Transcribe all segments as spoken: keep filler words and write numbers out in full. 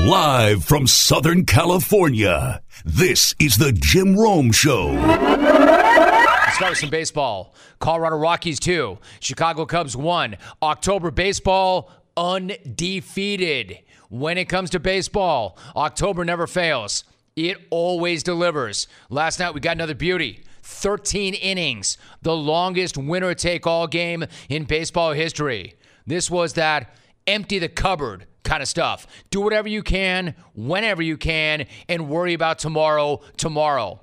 Live from Southern California, this is the Jim Rome Show. Let's start with some baseball. Colorado Rockies two, Chicago Cubs one. October baseball undefeated. When it comes to baseball, October never fails. It always delivers. Last night we got another beauty. thirteen innings, the longest winner-take-all game in baseball history. This was that empty the cupboard kind of stuff. Do whatever you can, whenever you can, and worry about tomorrow, tomorrow.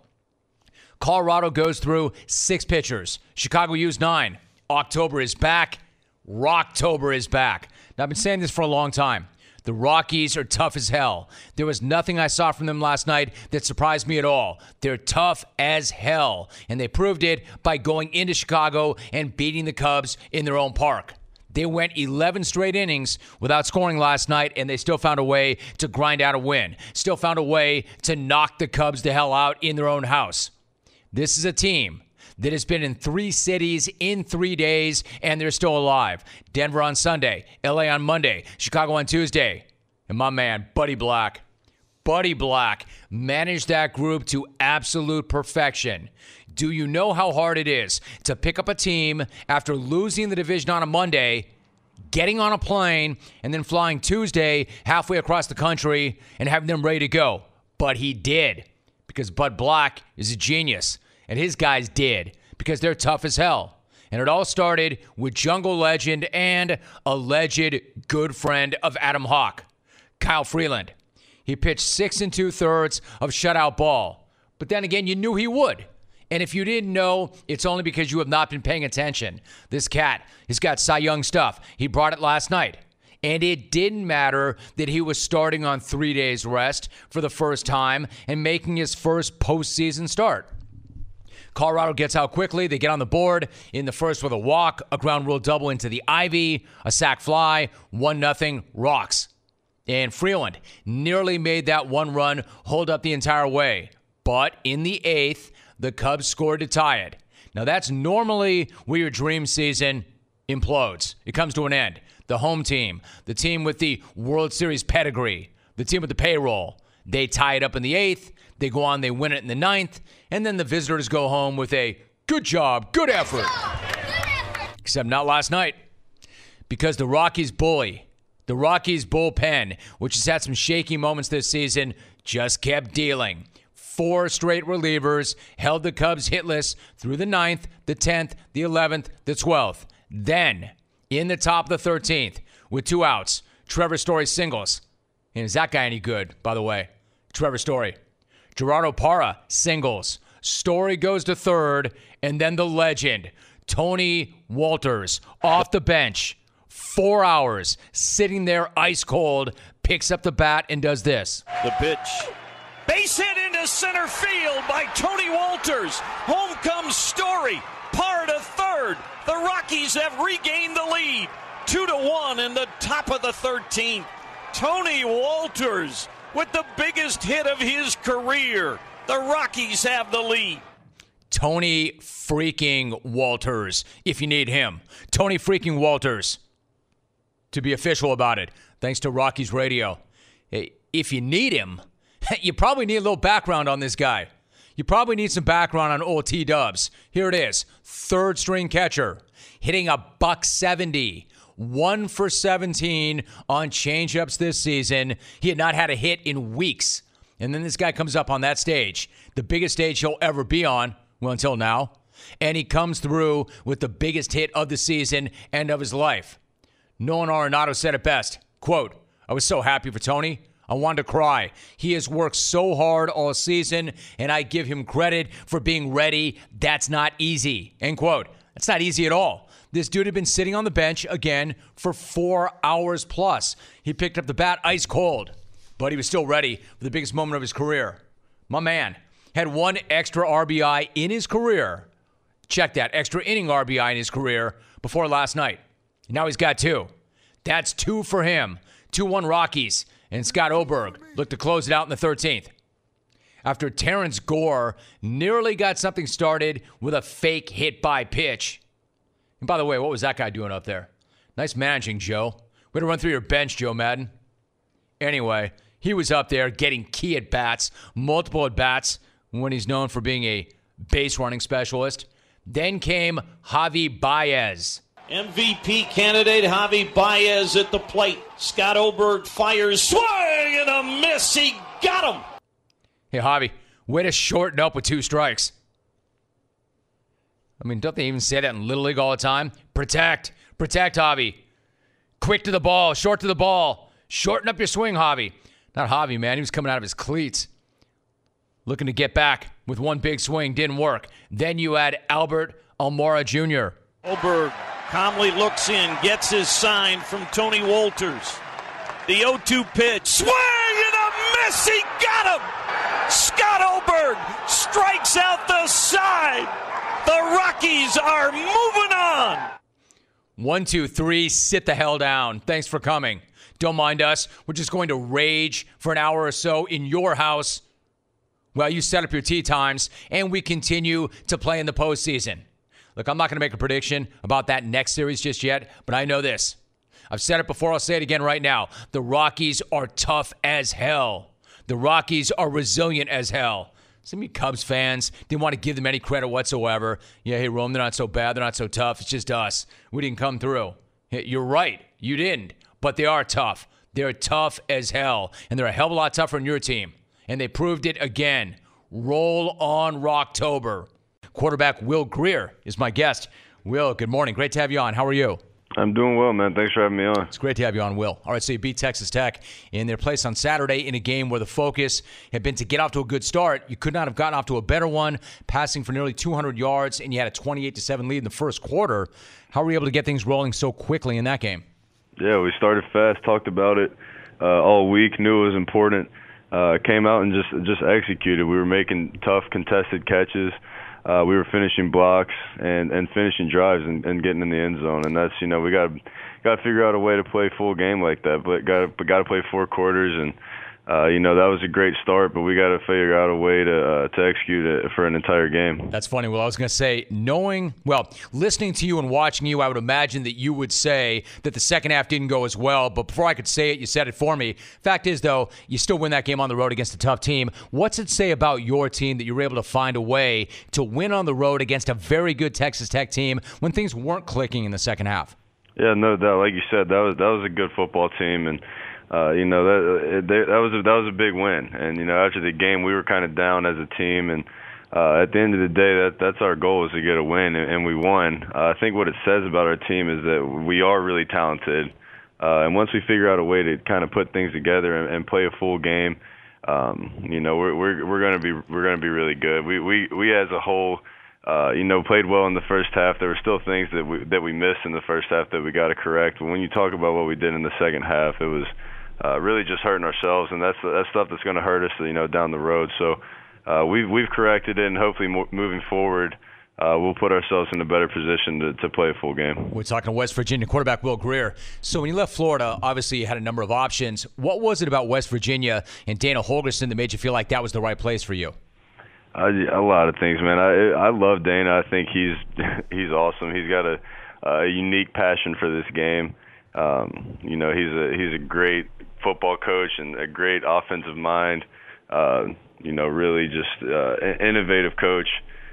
Colorado goes through six pitchers. Chicago used nine. October is back. Rocktober is back. Now, I've been saying this for a long time. The Rockies are tough as hell. There was nothing I saw from them last night that surprised me at all. They're tough as hell, and they proved it by going into Chicago and beating the Cubs in their own park. They went eleven straight innings without scoring last night, and they still found a way to grind out a win. Still found a way to knock the Cubs the hell out in their own house. This is a team that has been in three cities in three days, and they're still alive. Denver on Sunday, L A on Monday, Chicago on Tuesday. And my man, Buddy Black. Buddy Black managed that group to absolute perfection. Do you know how hard it is to pick up a team after losing the division on a Monday, getting on a plane, and then flying Tuesday halfway across the country and having them ready to go? But he did, because Bud Black is a genius, and his guys did, because they're tough as hell. And it all started with jungle legend and alleged good friend of Adam Hawk, Kyle Freeland. He pitched six and two-thirds of shutout ball. But then again, you knew he would. And if you didn't know, it's only because you have not been paying attention. This cat, he's got Cy Young stuff. He brought it last night. And it didn't matter that he was starting on three days rest for the first time and making his first postseason start. Colorado gets out quickly. They get on the board in the first with a walk, a ground rule double into the Ivy, a sac fly, one nothing, rocks. And Freeland nearly made that one run hold up the entire way. But in the eighth, the Cubs scored to tie it. Now, that's normally where your dream season implodes. It comes to an end. The home team, the team with the World Series pedigree, the team with the payroll, they tie it up in the eighth. They go on, they win it in the ninth, and then the visitors go home with a good job, good effort. Except not last night, because the Rockies bully, the Rockies bullpen, which has had some shaky moments this season, just kept dealing. Four straight relievers held the Cubs hitless through the ninth, the tenth, the eleventh, the twelfth. Then, in the top of the thirteenth, with two outs, Trevor Story singles. And is that guy any good, by the way? Trevor Story. Gerardo Parra singles. Story goes to third, and then the legend, Tony Walters, off the bench. Four hours, sitting there ice cold, picks up the bat and does this. The pitch. Base hit into center field by Tony Walters. Home comes Story. Parra to third. The Rockies have regained the lead. Two to one in the top of the thirteenth. Tony Walters with the biggest hit of his career. The Rockies have the lead. Tony freaking Walters, if you need him. Tony freaking Walters. To be official about it, thanks to Rockies Radio. If you need him, you probably need a little background on this guy. You probably need some background on old T-Dubs. Here it is. Third string catcher, hitting a buck seventy. One for seventeen on changeups this season. He had not had a hit in weeks. And then this guy comes up on that stage, the biggest stage he'll ever be on, well, until now. And he comes through with the biggest hit of the season and of his life. Nolan Arenado said it best. Quote, I was so happy for Tony. I wanted to cry. He has worked so hard all season, and I give him credit for being ready. That's not easy. End quote. That's not easy at all. This dude had been sitting on the bench, again, for four hours plus. He picked up the bat ice cold, but he was still ready for the biggest moment of his career. My man had one extra R B I in his career. Check that, extra inning R B I in his career before last night. Now he's got two. That's two for him. two one Rockies. And Scott Oberg looked to close it out in the thirteenth. After Terrence Gore nearly got something started with a fake hit-by pitch. And by the way, what was that guy doing up there? Nice managing, Joe. Way to run through your bench, Joe Madden. Anyway, He was up there getting key at bats, multiple at bats when he's known for being a base running specialist. Then came Javi Baez. M V P candidate Javi Baez at the plate. Scott Oberg fires, swing and a miss. He got him. Hey, Javi, way to shorten up with two strikes. I mean, don't they even say that in Little League all the time? Protect. Protect, Javi. Quick to the ball. Short to the ball. Shorten up your swing, Javi. Not Javi, man. He was coming out of his cleats. Looking to get back with one big swing. Didn't work. Then you had Albert Almora Junior Oberg calmly looks in, gets his sign from Tony Walters. The oh two pitch. Swing and a miss. He got him. Scott Oberg strikes out the side. The Rockies are moving on. One, two, three, sit the hell down. Thanks for coming. Don't mind us. We're just going to rage for an hour or so in your house while you set up your tee times, and we continue to play in the postseason. Look, I'm not going to make a prediction about that next series just yet, but I know this. I've said it before. I'll say it again right now. The Rockies are tough as hell. The Rockies are resilient as hell. Some of you Cubs fans didn't want to give them any credit whatsoever. Yeah, hey, Rome, they're not so bad. They're not so tough. It's just us. We didn't come through. You're right. You didn't. But they are tough. They're tough as hell. And they're a hell of a lot tougher than your team. And they proved it again. Roll on Rocktober. Quarterback Will Grier is my guest. Will, good morning. Great to have you on. How are you? I'm doing well, man. Thanks for having me on. It's great to have you on, Will. All right, so you beat Texas Tech in their place on Saturday in a game where the focus had been to get off to a good start. You could not have gotten off to a better one, passing for nearly two hundred yards, and you had a twenty-eight to seven lead in the first quarter. How were you able to get things rolling so quickly in that game? Yeah, we started fast, talked about it uh, all week, knew it was important. Uh, came out and just just executed. We were making tough, contested catches. Uh, we were finishing blocks and, and finishing drives and, and getting in the end zone, and that's you know we got got to figure out a way to play full game like that, but got but got to play four quarters, and uh, you know that was a great start, but we got to figure out a way to uh, to execute it for an entire game. That's funny. Well, I was going to say, knowing well, listening to you and watching you, I would imagine that you would say that the second half didn't go as well. But before I could say it, you said it for me. Fact is, though, you still win that game on the road against a tough team. What's it say about your team that you were able to find a way to win on the road against a very good Texas Tech team when things weren't clicking in the second half? Yeah, no doubt. Like you said, that was that was a good football team, and uh, you know that that was a, that was a big win. And you know, after the game, we were kind of down as a team, and uh, at the end of the day, that that's our goal, is to get a win, and, and we won. Uh, I think what it says about our team is that we are really talented, uh, and once we figure out a way to kind of put things together and, and play a full game, um, you know, we're we're we're gonna be we're gonna be really good. We we we as a whole. Uh, you know, played well in the first half. There were still things that we that we missed in the first half that we got to correct. But when you talk about what we did in the second half, it was uh, really just hurting ourselves, and that's that's stuff that's going to hurt us, you know, down the road. So uh, we've we've corrected it, and hopefully mo- moving forward, uh, we'll put ourselves in a better position to, to play a full game. We're talking to West Virginia quarterback Will Grier. So when you left Florida, obviously you had a number of options. What was it about West Virginia and Dana Holgorsen that made you feel like that was the right place for you? I, a lot of things, man. I I love Dana. I think he's he's awesome. He's got a, a unique passion for this game. Um, you know, he's a he's a great football coach and a great offensive mind. Uh, you know, really just uh, an innovative coach.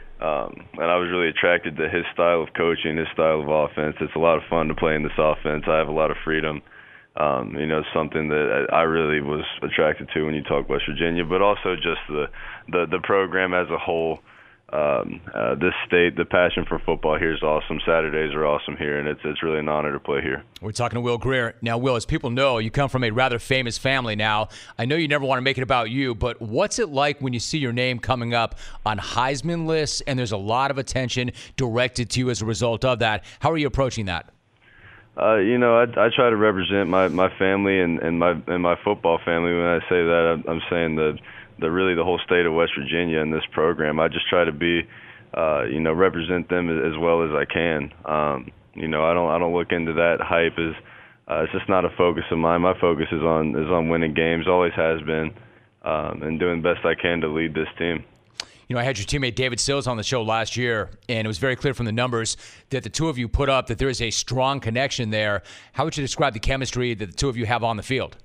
Um, and I was really attracted to his style of coaching, his style of offense. It's a lot of fun to play in this offense. I have a lot of freedom. Um, you know, something that I really was attracted to when you talk West Virginia, but also just the the, the program as a whole. Um, uh, this state, the passion for football here is awesome. Saturdays are awesome here, and it's it's really an honor to play here. We're talking to Will Grier. Now, Will, as people know, you come from a rather famous family now. I know you never want to make it about you, but what's it like when you see your name coming up on Heisman lists, and there's a lot of attention directed to you as a result of that? How are you approaching that? Uh, you know, I, I try to represent my, my family and, and my and my football family. When I say that, I'm, I'm saying the the really the whole state of West Virginia in this program. I just try to be, uh, you know, represent them as, as well as I can. Um, you know, I don't I don't look into that hype as uh, it's just not a focus of mine. My focus is on is on winning games, always has been, um, and doing the best I can to lead this team. You know, I had your teammate David Sills on the show last year, and it was very clear from the numbers that the two of you put up that there is a strong connection there. How would you describe the chemistry that the two of you have on the field?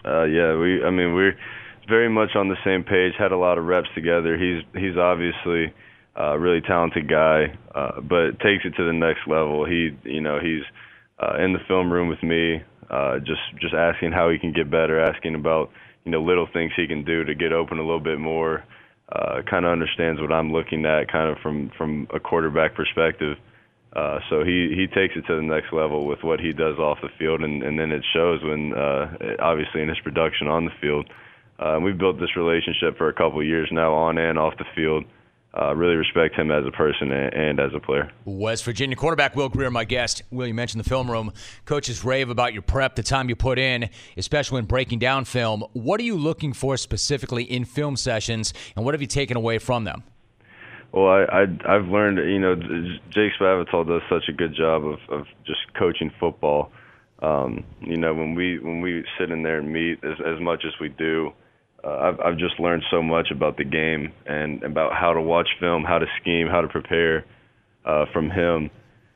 Uh, yeah, we. I mean, we're very much on the same page. Had a lot of reps together. He's he's obviously a really talented guy, uh, but takes it to the next level. He, you know, he's uh, in the film room with me, uh, just just asking how he can get better, asking about you know little things he can do to get open a little bit more. Uh, kind of understands what I'm looking at, kind of from from a quarterback perspective. Uh, so he, he takes it to the next level with what he does off the field, and, and then it shows when, uh, obviously, in his production on the field. Uh, we've built this relationship for a couple of years now, on and off the field. Uh, really respect him as a person and, and as a player. West Virginia quarterback Will Grier, my guest. Will, you mentioned the film room. Coaches rave about your prep, the time you put in, especially when breaking down film. What are you looking for specifically in film sessions, and what have you taken away from them? Well, I, I, I've learned, you know, Jake Spavital does such a good job of, of just coaching football. Um, you know, when we when we sit in there and meet as, as much as we do, uh, I've, I've just learned so much about the game and about how to watch film, how to scheme, how to prepare uh, from him.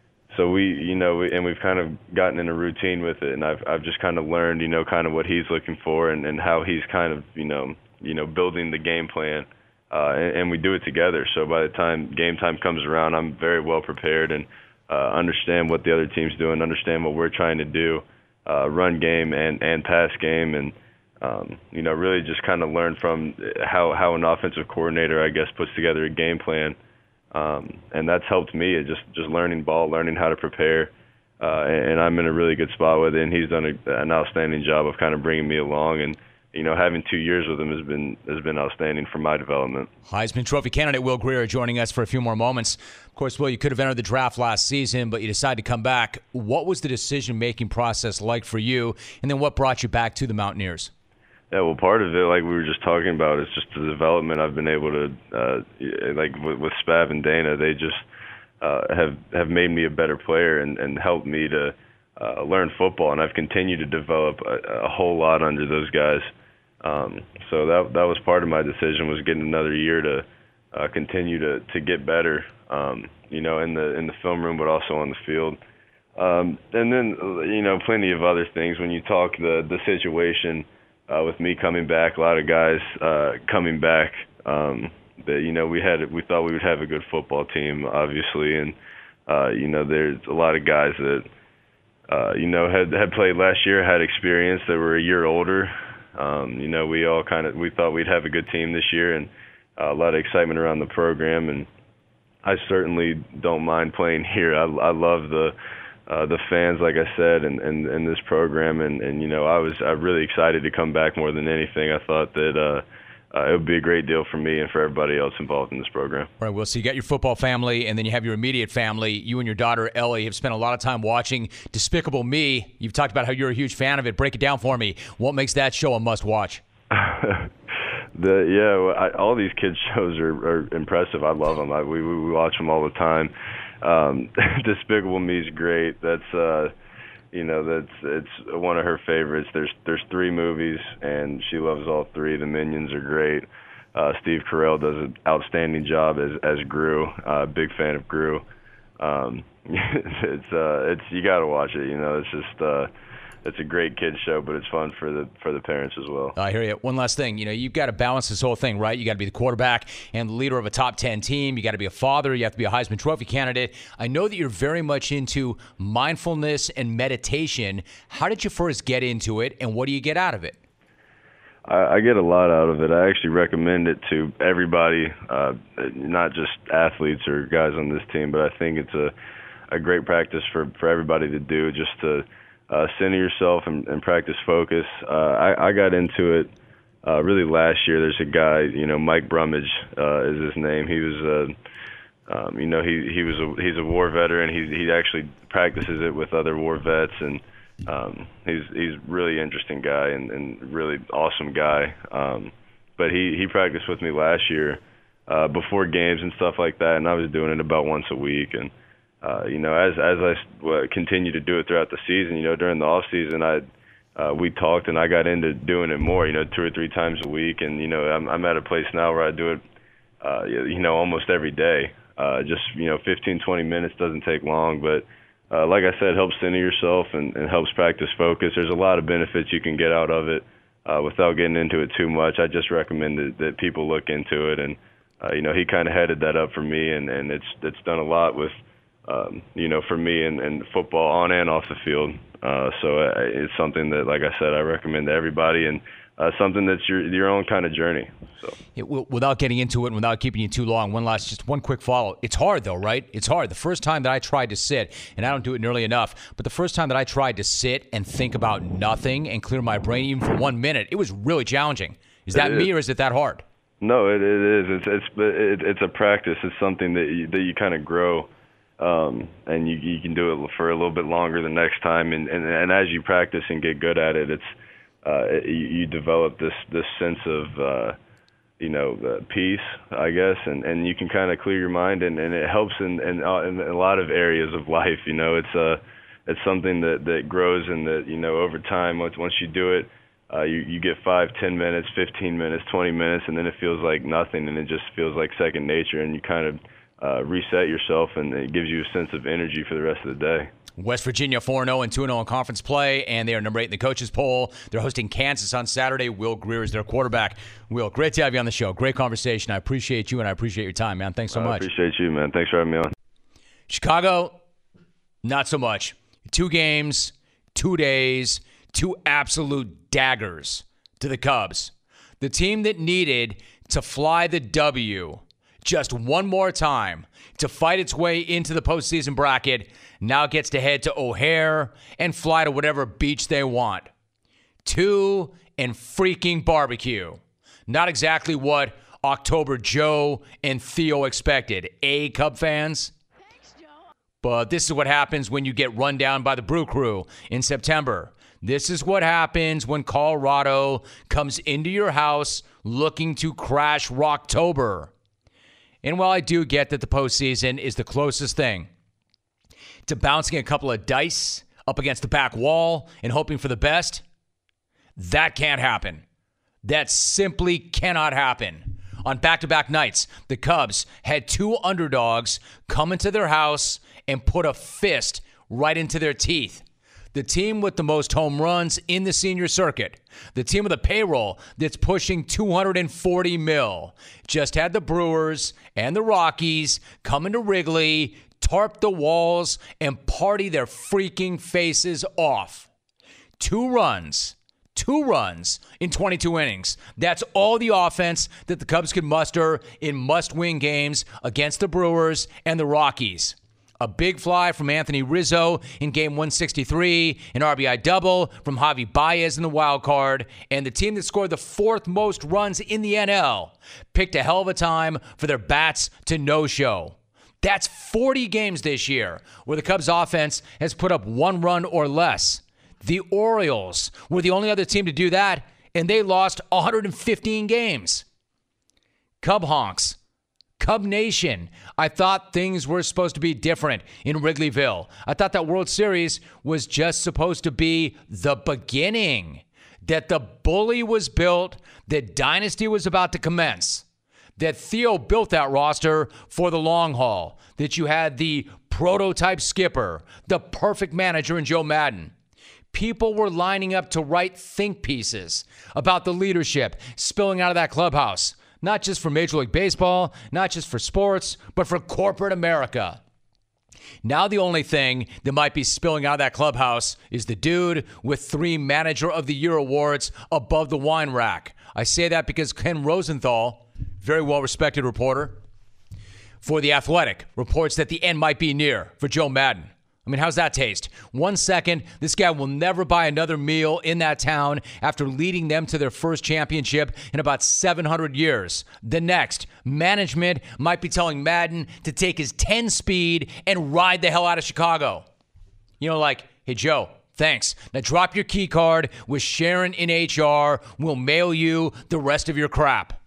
So we, you know, we, and we've kind of gotten in a routine with it, and I've I've just kind of learned, you know, kind of what he's looking for and, and how he's kind of, you know, you know, building the game plan. Uh, and, and we do it together. So by the time game time comes around, I'm very well prepared and uh, understand what the other team's doing, understand what we're trying to do, uh, run game and, and pass game, and um, you know, really just kind of learn from how, how an offensive coordinator, I guess, puts together a game plan. Um, and that's helped me, it just just learning ball, learning how to prepare. Uh, and, and I'm in a really good spot with it, and he's done a, an outstanding job of kind of bringing me along. And you know, having two years with him has been has been outstanding for my development. Heisman Trophy candidate Will Grier joining us for a few more moments. Of course, Will, you could have entered the draft last season, but you decided to come back. What was the decision-making process like for you, and then what brought you back to the Mountaineers? Yeah, well, part of it, like we were just talking about, is just the development I've been able to, uh, like with, with Spav and Dana, they just uh, have have made me a better player and, and helped me to uh, learn football, and I've continued to develop a, a whole lot under those guys. Um, so that that was part of my decision, was getting another year to uh, continue to, to get better, um, you know, in the in the film room, but also on the field. Um, and then, you know, plenty of other things. When you talk the the situation uh, with me coming back, a lot of guys uh, coming back. Um, that you know we had we thought we would have a good football team, obviously, and uh, you know there's a lot of guys that uh, you know had had played last year, had experience, that were a year older. Um, you know, we all kind of we thought we'd have a good team this year, and uh, a lot of excitement around the program. And I certainly don't mind playing here. I, I love the uh, the fans, like I said, and, and, and this program. And, and you know, I was I really excited to come back more than anything. I thought that uh, uh, it would be a great deal for me and for everybody else involved in this program. All right, well, so you got your football family, and then you have your immediate family. You and your daughter, Ellie, have spent a lot of time watching Despicable Me. You've talked about how you're a huge fan of it. Break it down for me. What makes that show a must-watch? the Yeah, well, I, all these kids' shows are, are impressive. I love them. I, we, we watch them all the time. Um, Despicable Me is great. That's uh, you know, that's it's one of her favorites. There's there's three movies, and she loves all three. The Minions are great. Uh, Steve Carell does an outstanding job as as Gru. Uh, big fan of Gru. Um, it's uh, it's you got to watch it. You know, it's just uh, it's a great kids show, but it's fun for the for the parents as well. I hear you. One last thing, you know, you've got to balance this whole thing, right? You got to be the quarterback and the leader of a top ten team. You got to be a father. You have to be a Heisman Trophy candidate. I know that you're very much into mindfulness and meditation. How did you first get into it, and what do you get out of it? I, I get a lot out of it. I actually recommend it to everybody, uh, not just athletes or guys on this team, but I think it's a a great practice for for everybody to do, just to Uh, center yourself and, and practice focus. Uh, I, I got into it uh, really last year. There's a guy, you know, Mike Brummage uh, is his name. He was, uh, um, you know, he he was a, he's a war veteran. He he actually practices it with other war vets, and um, he's he's a really interesting guy and, and really awesome guy. Um, but he he practiced with me last year uh, before games and stuff like that, and I was doing it about once a week. And Uh, you know, as as I uh, continue to do it throughout the season, you know, during the off season, I uh, we talked and I got into doing it more, you know, two or three times a week, and you know, I'm I'm at a place now where I do it, uh, you know, almost every day. Uh, just you know, fifteen, twenty minutes doesn't take long, but uh, like I said, helps center yourself and, and helps practice focus. There's a lot of benefits you can get out of it. uh, without getting into it too much, I just recommend that, that people look into it. And uh, you know, he kind of headed that up for me, and, and it's it's done a lot with um, you know for me and, and football on and off the field. Uh, so it's something that, like I said, I recommend to everybody, and uh, something that's your your own kind of journey. So. It, without getting into it and without keeping you too long, one last, just one quick follow. It's hard, though, right? It's hard. The first time that I tried to sit, and I don't do it nearly enough, but the first time that I tried to sit and think about nothing and clear my brain even for one minute, it was really challenging. Is that me, or is it that hard? No, it, it is. It's it's it, it's a practice. It's something that you, that you kind of grow. Um, and you, you can do it for a little bit longer the next time, and, and, and as you practice and get good at it, it's uh, it, you, you develop this this sense of uh, you know uh, peace, I guess, and, and you can kind of clear your mind, and, and it helps in, in in a lot of areas of life. You know, it's uh it's something that, that grows, and that you know over time, once once you do it, uh, you you get five, ten minutes, fifteen minutes, twenty minutes, and then it feels like nothing, and it just feels like second nature, and you kind of Uh, reset yourself, and it gives you a sense of energy for the rest of the day. West Virginia four and oh and two and oh in conference play, and they are number eight in the coaches poll. They're hosting Kansas on Saturday. Will Grier is their quarterback. Will, great to have you on the show. Great conversation. I appreciate you, and I appreciate your time, man. Thanks so much. I appreciate you, man. Thanks for having me on. Chicago, not so much. Two games, two days, two absolute daggers to the Cubs. The team that needed to fly the W just one more time to fight its way into the postseason bracket now gets to head to O'Hare and fly to whatever beach they want. Two and freaking barbecue. Not exactly what October Joe and Theo expected. Eh, Cub fans? Thanks, Joe. But this is what happens when you get run down by the Brew Crew in September. This is what happens when Colorado comes into your house looking to crash Rocktober. And while I do get that the postseason is the closest thing to bouncing a couple of dice up against the back wall and hoping for the best, that can't happen. That simply cannot happen. On back-to-back nights, the Cubs had two underdogs come into their house and put a fist right into their teeth. The team with the most home runs in the senior circuit, the team with a payroll that's pushing two hundred forty mil, just had the Brewers and the Rockies come into Wrigley, tarp the walls, and party their freaking faces off. Two runs, two runs in twenty-two innings. That's all the offense that the Cubs could muster in must-win games against the Brewers and the Rockies. A big fly from Anthony Rizzo in game one sixty-three, an R B I double from Javi Baez in the wild card, and the team that scored the fourth most runs in the N L picked a hell of a time for their bats to no-show. That's forty games this year where the Cubs offense has put up one run or less. The Orioles were the only other team to do that, and they lost one hundred fifteen games. Cub honks. Cub Nation, I thought things were supposed to be different in Wrigleyville. I thought that World Series was just supposed to be the beginning, that the bully was built, that dynasty was about to commence, that Theo built that roster for the long haul, that you had the prototype skipper, the perfect manager in Joe Maddon. People were lining up to write think pieces about the leadership spilling out of that clubhouse. Not just for Major League Baseball, not just for sports, but for corporate America. Now the only thing that might be spilling out of that clubhouse is the dude with three Manager of the Year awards above the wine rack. I say that because Ken Rosenthal, very well-respected reporter for The Athletic, reports that the end might be near for Joe Maddon. I mean, how's that taste? One second, this guy will never buy another meal in that town after leading them to their first championship in about seven hundred years. The next, management might be telling Maddon to take his ten speed and ride the hell out of Chicago. You know, like, hey, Joe, thanks. Now drop your key card with Sharon in H R. We'll mail you the rest of your crap.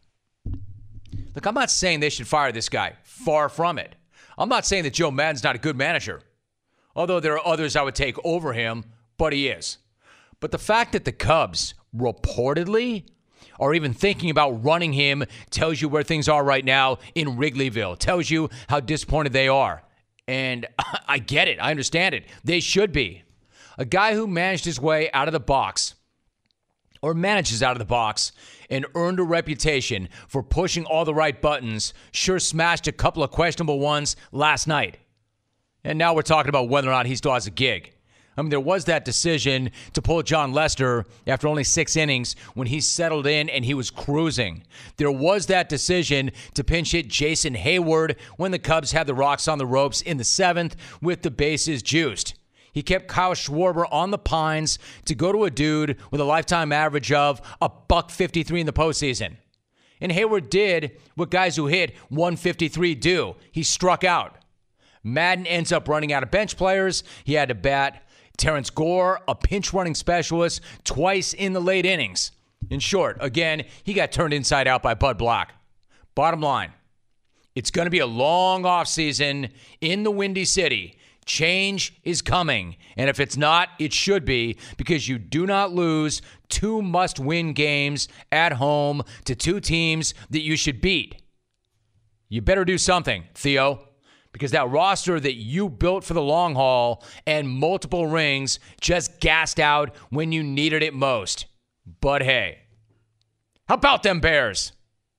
Look, I'm not saying they should fire this guy. Far from it. I'm not saying that Joe Maddon's not a good manager. Although there are others I would take over him, but he is. But the fact that the Cubs reportedly are even thinking about running him tells you where things are right now in Wrigleyville. Tells you how disappointed they are. And I get it. I understand it. They should be. A guy who managed his way out of the box or manages out of the box and earned a reputation for pushing all the right buttons, sure smashed a couple of questionable ones last night. And now we're talking about whether or not he still has a gig. I mean, there was that decision to pull John Lester after only six innings when he settled in and he was cruising. There was that decision to pinch hit Jason Hayward when the Cubs had the Rocks on the ropes in the seventh with the bases juiced. He kept Kyle Schwarber on the pines to go to a dude with a lifetime average of a buck fifty-three in the postseason. And Hayward did what guys who hit one fifty-three do. He struck out. Madden ends up running out of bench players. He had to bat Terrence Gore, a pinch running specialist, twice in the late innings. In short, again, he got turned inside out by Bud Black. Bottom line, it's going to be a long offseason in the Windy City. Change is coming, and if it's not, it should be, because you do not lose two must-win games at home to two teams that you should beat. You better do something, Theo, because that roster that you built for the long haul and multiple rings just gassed out when you needed it most. But hey, how about them Bears?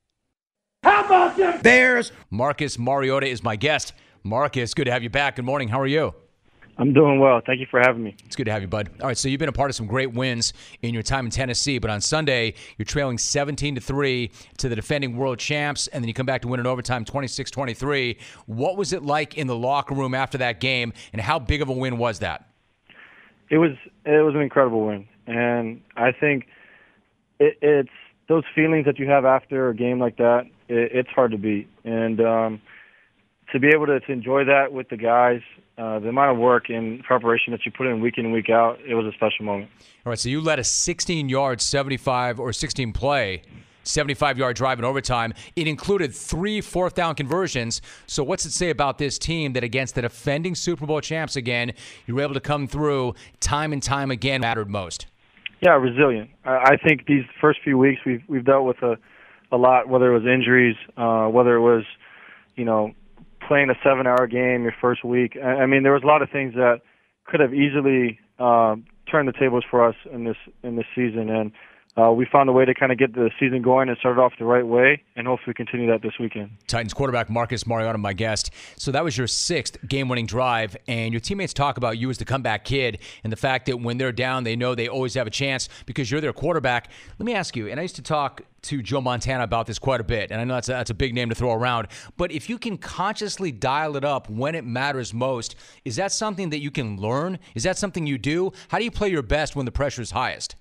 How about them Bears? Marcus Mariota is my guest. Marcus, good to have you back. Good morning. How are you? I'm doing well. Thank you for having me. It's good to have you, bud. All right, so you've been a part of some great wins in your time in Tennessee, but on Sunday, you're trailing seventeen to three to the defending world champs, and then you come back to win in overtime twenty-six twenty-three. What was it like in the locker room after that game, and how big of a win was that? It was it was an incredible win, and I think it, it's those feelings that you have after a game like that, it, it's hard to beat. And um, to be able to, to enjoy that with the guys, Uh, the amount of work and preparation that you put in week in and week out, it was a special moment. All right, so you led a sixteen-yard, seventy-five or sixteen-play, seventy-five-yard drive in overtime. It included three fourth-down conversions. So what's it say about this team that against the defending Super Bowl champs again, you were able to come through time and time again mattered most? Yeah, resilient. I, I think these first few weeks we've we've dealt with a, a lot, whether it was injuries, uh, whether it was, you know, playing a seven-hour game your first week. I mean, there was a lot of things that could have easily uh, turned the tables for us in this in this season, and uh, we found a way to kind of get the season going and start it off the right way, and hopefully continue that this weekend. Titans quarterback Marcus Mariota, my guest. So that was your sixth game-winning drive, and your teammates talk about you as the comeback kid and the fact that when they're down, they know they always have a chance because you're their quarterback. Let me ask you, and I used to talk to Joe Montana about this quite a bit, and I know that's a, that's a big name to throw around, but if you can consciously dial it up when it matters most, is that something that you can learn? Is that something you do? How do you play your best when the pressure is highest?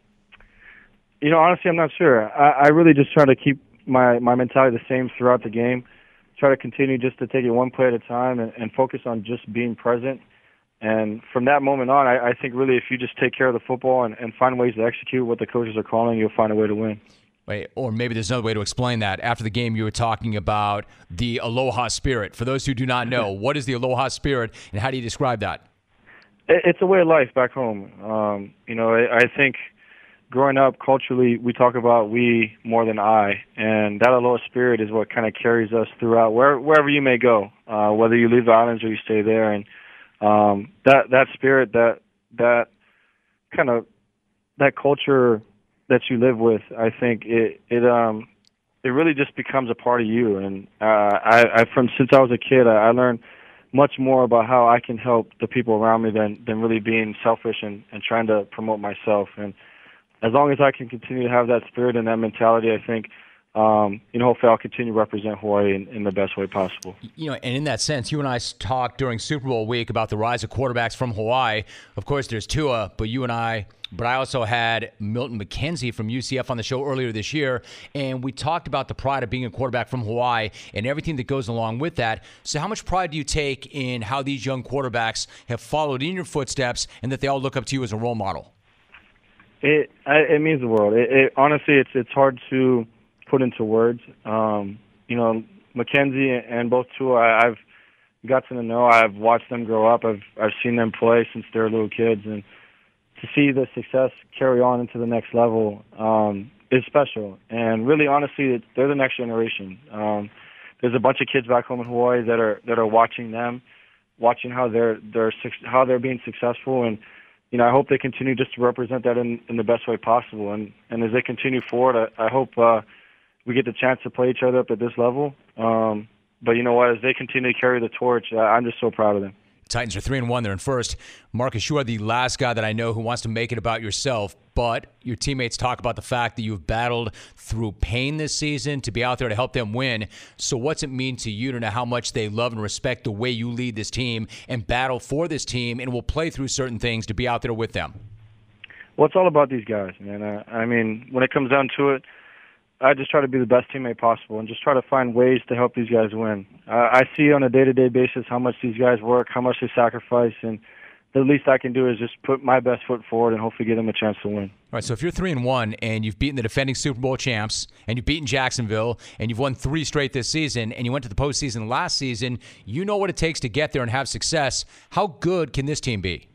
You know, honestly, I'm not sure. I, I really just try to keep my, my mentality the same throughout the game, try to continue just to take it one play at a time and, and focus on just being present. And from that moment on, I, I think really if you just take care of the football and, and find ways to execute what the coaches are calling, you'll find a way to win. Wait, or maybe there's another way to explain that. After the game, you were talking about the Aloha spirit. For those who do not know, what is the Aloha spirit, and how do you describe that? It's a way of life back home. Um, you know, I, I think growing up culturally, we talk about we more than I, and that Aloha spirit is what kind of carries us throughout where, wherever you may go, uh, whether you leave the islands or you stay there. And um, that that spirit, that that kind of that culture that you live with, I think it it um it really just becomes a part of you. And uh, I, I from since I was a kid, I, I learned much more about how I can help the people around me than than really being selfish and, and trying to promote myself. And as long as I can continue to have that spirit and that mentality, I think, um, you know, hopefully I'll continue to represent Hawaii in, in the best way possible. You know, and in that sense, you and I talked during Super Bowl week about the rise of quarterbacks from Hawaii. Of course, there's Tua, but you and I, but I also had Milton McKenzie from U C F on the show earlier this year, and we talked about the pride of being a quarterback from Hawaii and everything that goes along with that. So how much pride do you take in how these young quarterbacks have followed in your footsteps and that they all look up to you as a role model? It it means the world. It, it, honestly, it's it's hard to put into words. Um, you know, Mackenzie and both Tua, I've gotten to know. I've watched them grow up. I've I've seen them play since they were little kids, and to see the success carry on into the next level um, is special. And really, honestly, they're the next generation. Um, there's a bunch of kids back home in Hawaii that are that are watching them, watching how they're they're how they're being successful, and you know, I hope they continue just to represent that in, in the best way possible. And, and as they continue forward, I, I hope uh, we get the chance to play each other up at this level. Um, but you know what? As they continue to carry the torch, I, I'm just so proud of them. Titans are three and one. They're in first. Marcus, you are the last guy that I know who wants to make it about yourself, but your teammates talk about the fact that you've battled through pain this season to be out there to help them win. So what's it mean to you to know how much they love and respect the way you lead this team and battle for this team and will play through certain things to be out there with them? Well, it's all about these guys, man. Uh, I mean, when it comes down to it, I just try to be the best teammate possible and just try to find ways to help these guys win. Uh, I see on a day-to-day basis how much these guys work, how much they sacrifice, and the least I can do is just put my best foot forward and hopefully give them a chance to win. All right, so if you're three and one and you've beaten the defending Super Bowl champs and you've beaten Jacksonville and you've won three straight this season and you went to the postseason last season, you know what it takes to get there and have success. How good can this team be?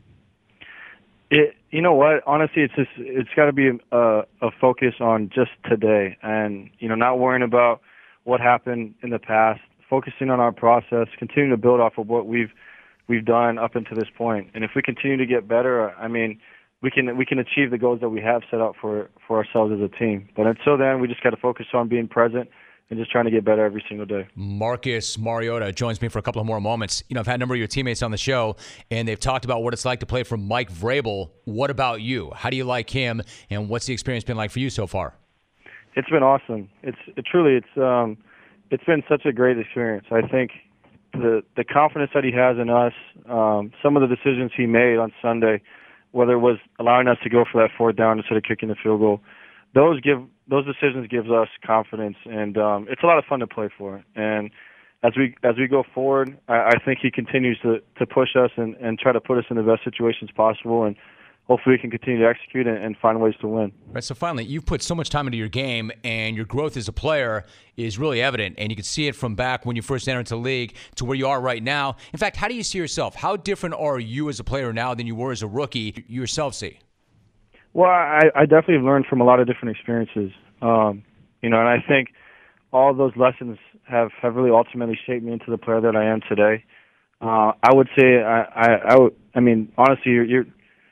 It, you know what? Honestly, it's just it's got to be a, a focus on just today, and you know, not worrying about what happened in the past. Focusing on our process, continuing to build off of what we've we've done up until this point. And if we continue to get better, I mean, we can we can achieve the goals that we have set out for for ourselves as a team. But until then, we just got to focus on being present and just trying to get better every single day. Marcus Mariota joins me for a couple of more moments. You know, I've had a number of your teammates on the show, and they've talked about what it's like to play for Mike Vrabel. What about you? How do you like him, and what's the experience been like for you so far? It's been awesome. It's it truly it's um it's been such a great experience. I think the the confidence that he has in us, um, some of the decisions he made on Sunday, whether it was allowing us to go for that fourth down instead of kicking the field goal, those give those decisions gives us confidence, and um, it's a lot of fun to play for. And as we as we go forward, I, I think he continues to, to push us and, and try to put us in the best situations possible, and hopefully we can continue to execute and, and find ways to win. Right. So finally, you've put so much time into your game, and your growth as a player is really evident, and you can see it from back when you first entered the league to where you are right now. In fact, how do you see yourself? How different are you as a player now than you were as a rookie? You yourself see? Well, I, I definitely have learned from a lot of different experiences, um, you know, and I think all of those lessons have, have really ultimately shaped me into the player that I am today. Uh, I would say, I, I, I, would, I mean, honestly, you're, you're,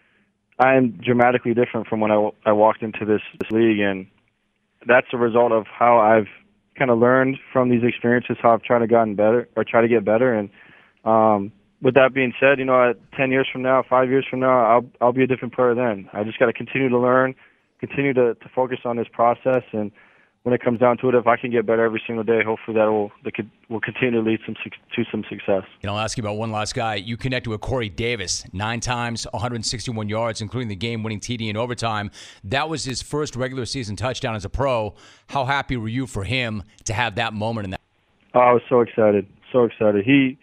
I am dramatically different from when I, I walked into this, this league, and that's a result of how I've kind of learned from these experiences, how I've tried to gotten better or try to get better, and um, with that being said, you know, ten years from now, five years from now, I'll I'll be a different player then. I just got to continue to learn, continue to, to focus on this process, and when it comes down to it, if I can get better every single day, hopefully that will that could will continue to lead some to some success. You know, I'll ask you about one last guy. You connected with Corey Davis nine times, one hundred sixty-one yards, including the game-winning T D in overtime. That was his first regular season touchdown as a pro. How happy were you for him to have that moment in that? Oh, I was so excited, so excited. He.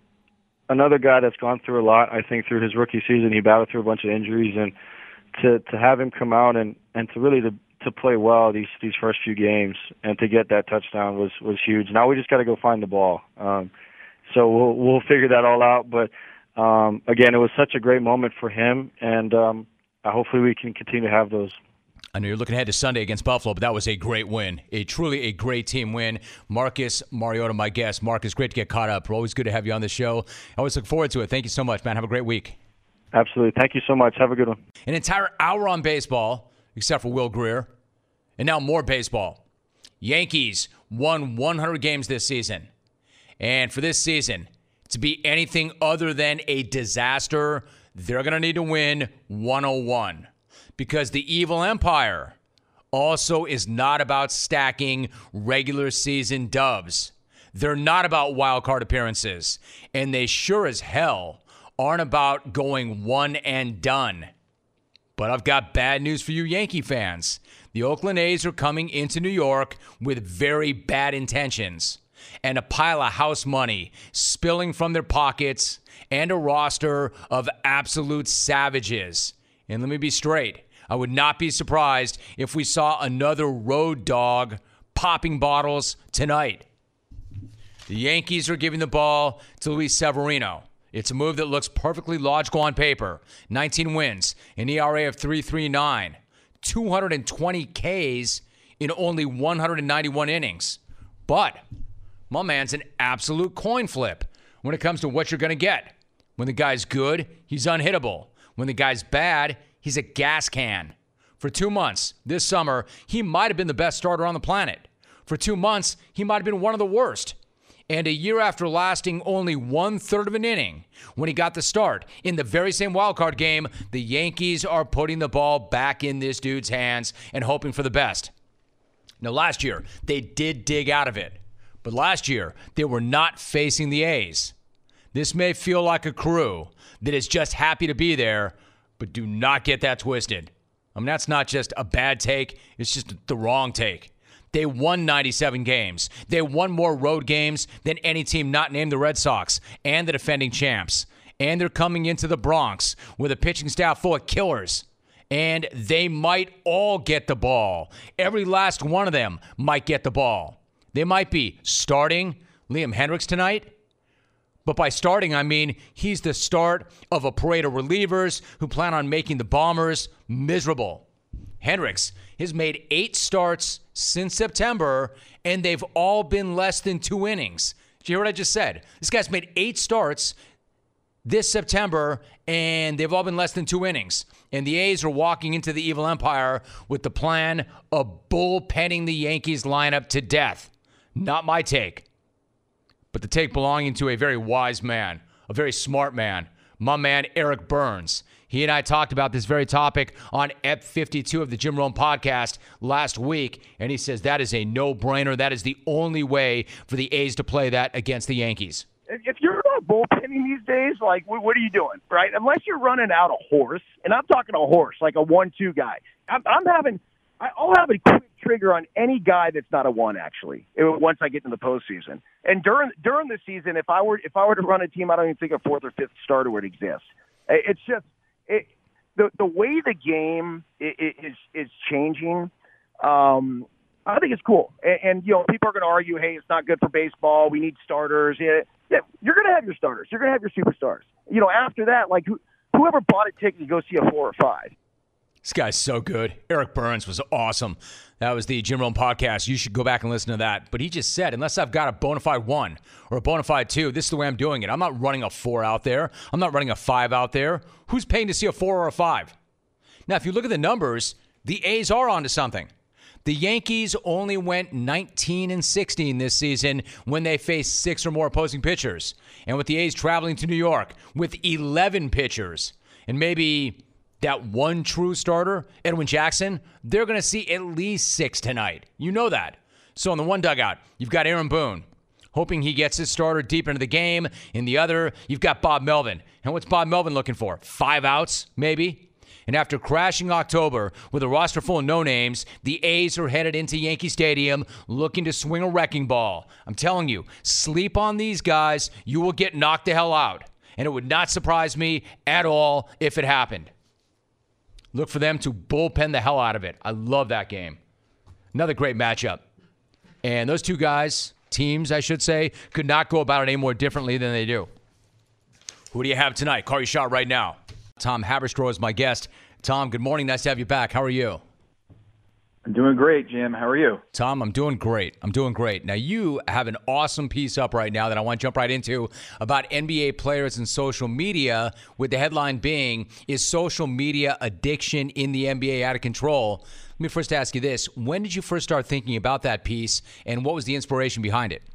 Another guy that's gone through a lot. I think through his rookie season, he battled through a bunch of injuries, and to to have him come out and, and to really to, to play well these these first few games and to get that touchdown was, was huge. Now we just got to go find the ball. Um, so we'll we'll figure that all out. But um, again, it was such a great moment for him, and um, hopefully we can continue to have those. I know you're looking ahead to Sunday against Buffalo, but that was a great win. A truly a great team win. Marcus Mariota, my guest. Marcus, great to get caught up. Always good to have you on the show. I always look forward to it. Thank you so much, man. Have a great week. Absolutely. Thank you so much. Have a good one. An entire hour on baseball, except for Will Greer. And now more baseball. Yankees won one hundred games this season. And for this season to be anything other than a disaster, they're going to need to win one oh one. Because the evil empire also is not about stacking regular season dubs. They're not about wild card appearances. And they sure as hell aren't about going one and done. But I've got bad news for you Yankee fans. The Oakland A's are coming into New York with very bad intentions. And a pile of house money spilling from their pockets and a roster of absolute savages. And let me be straight. I would not be surprised if we saw another road dog popping bottles tonight. The Yankees are giving the ball to Luis Severino. It's a move that looks perfectly logical on paper. nineteen wins, an E R A of three point three nine, two hundred twenty Ks in only one hundred ninety-one innings. But my man's an absolute coin flip when it comes to what you're going to get. When the guy's good, he's unhittable. When the guy's bad, he's a gas can. For two months this summer, he might have been the best starter on the planet. For two months, he might have been one of the worst. And a year after lasting only one-third of an inning, when he got the start in the very same wildcard game, the Yankees are putting the ball back in this dude's hands and hoping for the best. Now, last year, they did dig out of it. But last year, they were not facing the A's. This may feel like a crew that is just happy to be there, but do not get that twisted. I mean, that's not just a bad take. It's just the wrong take. They won ninety-seven games. They won more road games than any team not named the Red Sox and the defending champs. And they're coming into the Bronx with a pitching staff full of killers. And they might all get the ball. Every last one of them might get the ball. They might be starting Liam Hendriks tonight. But by starting, I mean he's the start of a parade of relievers who plan on making the Bombers miserable. Hendriks has made eight starts since September, and they've all been less than two innings. Did you hear what I just said? This guy's made eight starts this September, and they've all been less than two innings. And the A's are walking into the evil empire with the plan of bullpenning the Yankees lineup to death. Not my take, but the take belonging to a very wise man, a very smart man, my man Eric Burns. He and I talked about this very topic on E P fifty-two of the Jim Rome podcast last week, and he says that is a no-brainer. That is the only way for the A's to play that against the Yankees. If you're not bullpenning these days, like, what are you doing, right? Unless you're running out a horse, and I'm talking a horse, like a one two guy. I'm, I'm having – I'll have a quick trigger on any guy that's not a one, actually, once I get into the postseason. And during during the season, if I were if I were to run a team, I don't even think a fourth or fifth starter would exist. It's just it, the the way the game is is changing. Um, I think it's cool, and, and you know, people are going to argue, "Hey, it's not good for baseball. We need starters." Yeah, yeah you're going to have your starters. You're going to have your superstars. You know, after that, like who, whoever bought a ticket to go see a four or five. This guy's so good. Eric Burns was awesome. That was the Jim Rome podcast. You should go back and listen to that. But he just said, unless I've got a bona fide one or a bona fide two, this is the way I'm doing it. I'm not running a four out there. I'm not running a five out there. Who's paying to see a four or a five? Now, if you look at the numbers, the A's are onto something. The Yankees only went nineteen and sixteen this season when they faced six or more opposing pitchers. And with the A's traveling to New York with eleven pitchers and maybe that one true starter, Edwin Jackson, they're going to see at least six tonight. You know that. So in the one dugout, you've got Aaron Boone, hoping he gets his starter deep into the game. In the other, you've got Bob Melvin. And what's Bob Melvin looking for? Five outs, maybe? And after crashing October with a roster full of no-names, the A's are headed into Yankee Stadium looking to swing a wrecking ball. I'm telling you, sleep on these guys, you will get knocked the hell out. And it would not surprise me at all if it happened. Look for them to bullpen the hell out of it. I love that game. Another great matchup. And those two guys, teams, I should say, could not go about it any more differently than they do. Who do you have tonight? Call your shot right now. Tom Haberstroh is my guest. Tom, good morning. Nice to have you back. How are you? I'm doing great, Jim. How are you? Tom, I'm doing great. I'm doing great. Now, you have an awesome piece up right now that I want to jump right into about N B A players and social media, with the headline being, is social media addiction in the N B A out of control? Let me first ask you this. When did you first start thinking about that piece, and what was the inspiration behind it?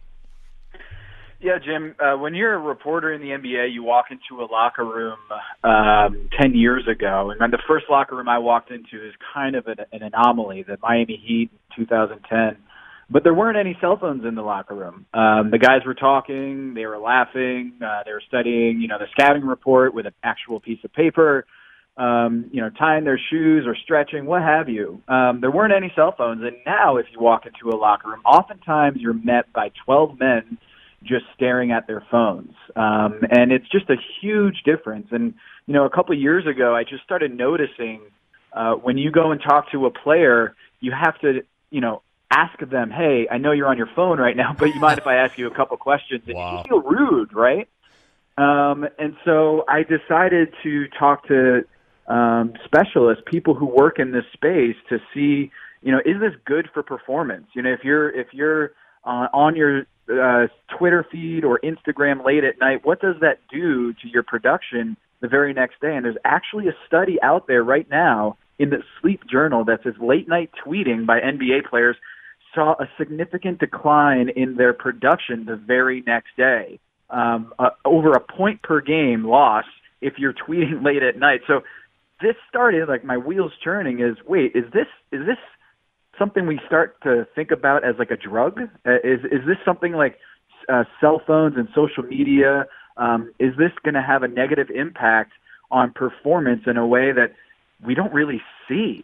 Yeah, Jim, uh, when you're a reporter in the N B A, you walk into a locker room um, ten years ago, and the first locker room I walked into is kind of an, an anomaly, the Miami Heat in two thousand ten. But there weren't any cell phones in the locker room. Um, the guys were talking, they were laughing, uh, they were studying, you know, the scouting report with an actual piece of paper, um, you know, tying their shoes or stretching, what have you. Um, there weren't any cell phones, and now if you walk into a locker room, oftentimes you're met by twelve men just staring at their phones. Um, and it's just a huge difference. And, you know, a couple of years ago, I just started noticing uh, when you go and talk to a player, you have to, you know, ask them, hey, I know you're on your phone right now, but you mind if I ask you a couple questions? And wow. You feel rude, right? Um, and so I decided to talk to um, specialists, people who work in this space, to see, you know, is this good for performance? You know, if you're, if you're uh, on your uh, Twitter feed or Instagram late at night, what does that do to your production, the very next day. And there's actually a study out there right now in the Sleep Journal that says late night tweeting by N B A players saw a significant decline in their production the very next day, um, uh, over a point per game loss if you're tweeting late at night. So this started, like, my wheels churning is, wait, is this is this something we start to think about as like a drug? Uh, is is this something like uh, cell phones and social media? Um, is this going to have a negative impact on performance in a way that we don't really see?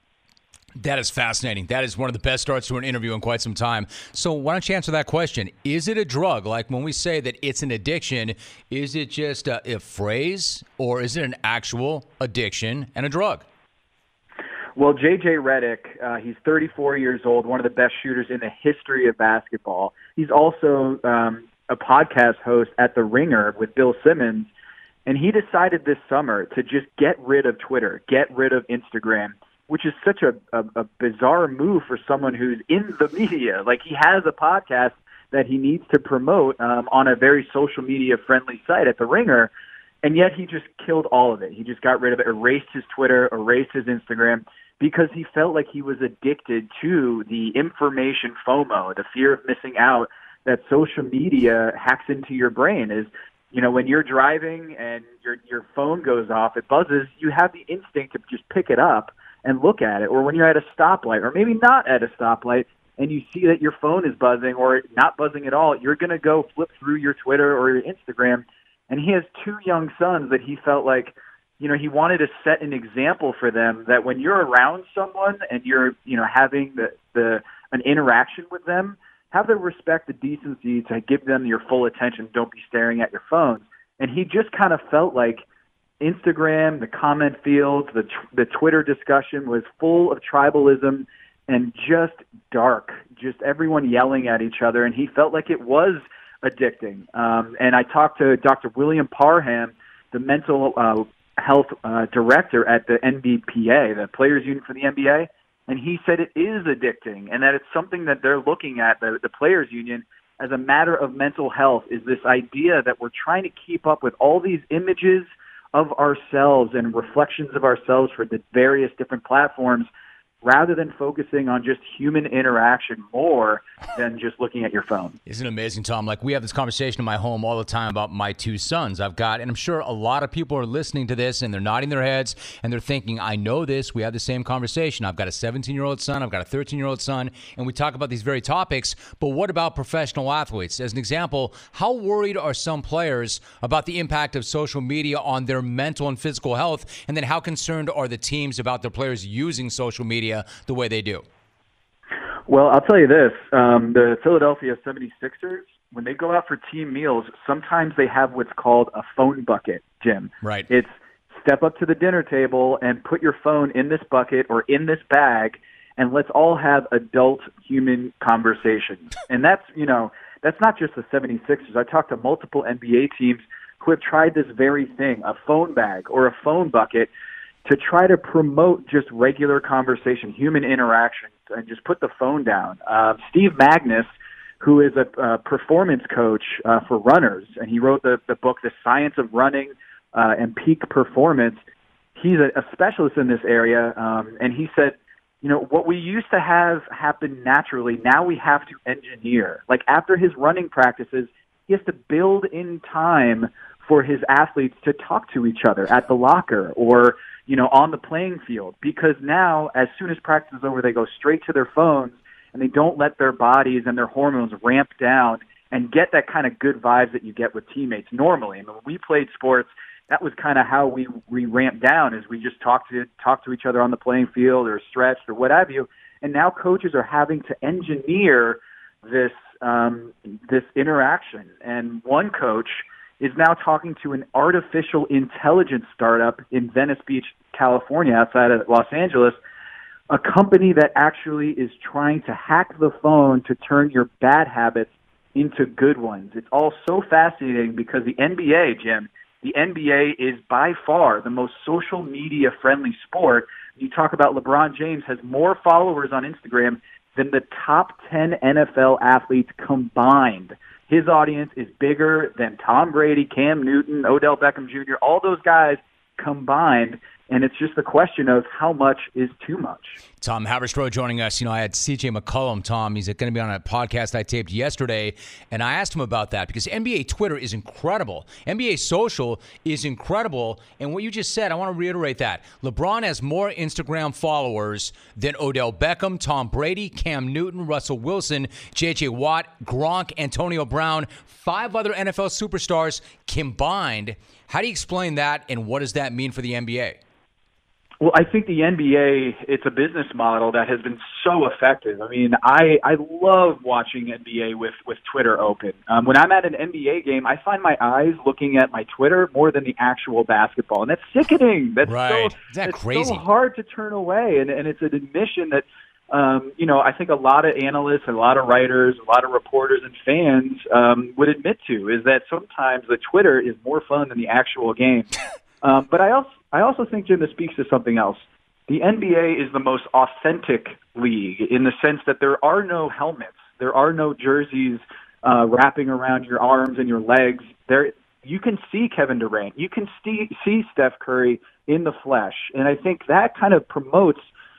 That is fascinating. That is one of the best starts to an interview in quite some time. So why don't you answer that question? Is it a drug? Like when we say that it's an addiction, is it just a, a phrase, or is it an actual addiction and a drug? Well, J J Redick, uh, he's thirty-four years old, one of the best shooters in the history of basketball. He's also um, a podcast host at The Ringer with Bill Simmons, and he decided this summer to just get rid of Twitter, get rid of Instagram, which is such a, a, a bizarre move for someone who's in the media. Like, he has a podcast that he needs to promote um, on a very social media-friendly site at The Ringer, and yet he just killed all of it. He just got rid of it, erased his Twitter, erased his Instagram, because he felt like he was addicted to the information FOMO, the fear of missing out that social media hacks into your brain. Is, you know, when you're driving and your your phone goes off, it buzzes, you have the instinct to just pick it up and look at it. Or when you're at a stoplight, or maybe not at a stoplight, and you see that your phone is buzzing or not buzzing at all, you're going to go flip through your Twitter or your Instagram. And he has two young sons that he felt like, you know, he wanted to set an example for them that when you're around someone and you're, you know, having the, the an interaction with them, have the respect, the decency to give them your full attention. Don't be staring at your phones. And he just kind of felt like Instagram, the comment fields, the the Twitter discussion was full of tribalism and just dark, just everyone yelling at each other. And he felt like it was addicting. Um, and I talked to Doctor William Parham, the mental uh, health uh, director at the N B P A, the Players Union for the N B A, and he said it is addicting and that it's something that they're looking at, the, the Players Union, as a matter of mental health, is this idea that we're trying to keep up with all these images of ourselves and reflections of ourselves for the various different platforms, rather than focusing on just human interaction more than just looking at your phone. Isn't it amazing, Tom? Like, we have this conversation in my home all the time about my two sons I've got, and I'm sure a lot of people are listening to this and they're nodding their heads and they're thinking, I know this. We have the same conversation. I've got a seventeen-year-old son. I've got a thirteen-year-old son, and we talk about these very topics. But what about professional athletes? As an example, how worried are some players about the impact of social media on their mental and physical health? And then how concerned are the teams about their players using social media the way they do? Well, I'll tell you this. Um, the Philadelphia seventy-sixers, when they go out for team meals, sometimes they have what's called a phone bucket, Jim. Right. It's step up to the dinner table and put your phone in this bucket or in this bag, and let's all have adult human conversations. And that's, you know, that's not just the seventy-sixers. I talked to multiple N B A teams who have tried this very thing, a phone bag or a phone bucket, to try to promote just regular conversation, human interaction, and just put the phone down. Uh, Steve Magnus, who is a uh, performance coach uh, for runners, and he wrote the, the book, The Science of Running uh, and Peak Performance, he's a, a specialist in this area, um, and he said, you know, what we used to have happen naturally, now we have to engineer. Like, after his running practices, he has to build in time for his athletes to talk to each other at the locker or, you know, on the playing field, because now as soon as practice is over, they go straight to their phones and they don't let their bodies and their hormones ramp down and get that kind of good vibes that you get with teammates normally. I mean, when we played sports, that was kind of how we, we ramped down, is we just talked to, talked to each other on the playing field or stretched or what have you. And now coaches are having to engineer this, um, this interaction. And one coach is now talking to an artificial intelligence startup in Venice Beach, California, outside of Los Angeles, a company that actually is trying to hack the phone to turn your bad habits into good ones. It's all so fascinating because the N B A, Jim, the N B A is by far the most social media-friendly sport. You talk about LeBron James has more followers on Instagram than the top ten N F L athletes combined. his audience is bigger than Tom Brady, Cam Newton, Odell Beckham Junior, all those guys combined. And it's just the question of how much is too much. Tom Haberstroh joining us. You know, I had C J McCollum, Tom. He's going to be on a podcast I taped yesterday, and I asked him about that because N B A Twitter is incredible. N B A Social is incredible. And what you just said, I want to reiterate that. LeBron has more Instagram followers than Odell Beckham, Tom Brady, Cam Newton, Russell Wilson, J J Watt, Gronk, Antonio Brown, five other N F L superstars combined. How do you explain that, and what does that mean for the N B A? Well, I think the N B A, it's a business model that has been so effective. I mean, I, I love watching N B A with, with Twitter open. Um, when I'm at an N B A game, I find my eyes looking at my Twitter more than the actual basketball. And that's sickening. That's right. so, Isn't that it's crazy? so hard to turn away. And, and it's an admission that, um, you know, I think a lot of analysts, a lot of writers, a lot of reporters and fans um, would admit to is that sometimes the Twitter is more fun than the actual game. Um, but I also I also think, Jim, this speaks to something else. The N B A is the most authentic league in the sense that there are no helmets. There are no jerseys uh, wrapping around your arms and your legs. There, you can see Kevin Durant. You can see, see Steph Curry in the flesh. And I think that kind of promotes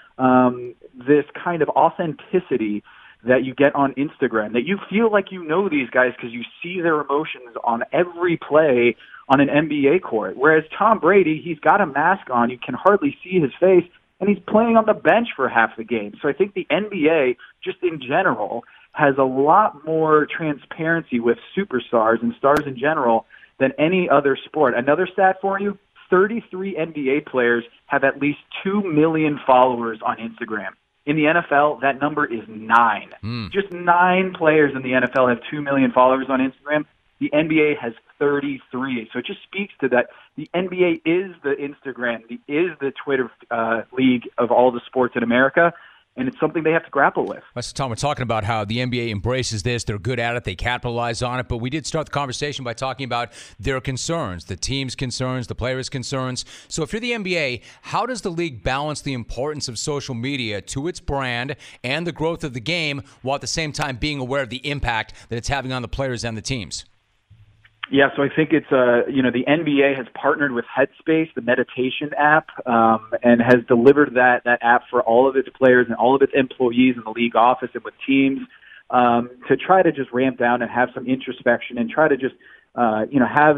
um, this kind of authenticity that you get on Instagram, that you feel like you know these guys because you see their emotions on every play on an N B A court. Whereas Tom Brady, he's got a mask on. You can hardly see his face, and he's playing on the bench for half the game. So I think the N B A, just in general, has a lot more transparency with superstars and stars in general than any other sport. Another stat for you, thirty-three N B A players have at least two million followers on Instagram. In the N F L, that number is nine. Mm. Just nine players in the N F L have two million followers on Instagram. The N B A has thirty-three. So it just speaks to that. The N B A is the Instagram, the, is the Twitter uh, league of all the sports in America, and it's something they have to grapple with. That's Tom, we're talking about how the N B A embraces this. They're good at it. They capitalize on it. But we did start the conversation by talking about their concerns, the team's concerns, the players' concerns. So if you're the N B A, how does the league balance the importance of social media to its brand and the growth of the game while at the same time being aware of the impact that it's having on the players and the teams? Yeah, so I think it's, uh, you know, the N B A has partnered with Headspace, the meditation app, um, and has delivered that, that app for all of its players and all of its employees in the league office and with teams um, to try to just ramp down and have some introspection and try to just, uh, you know, have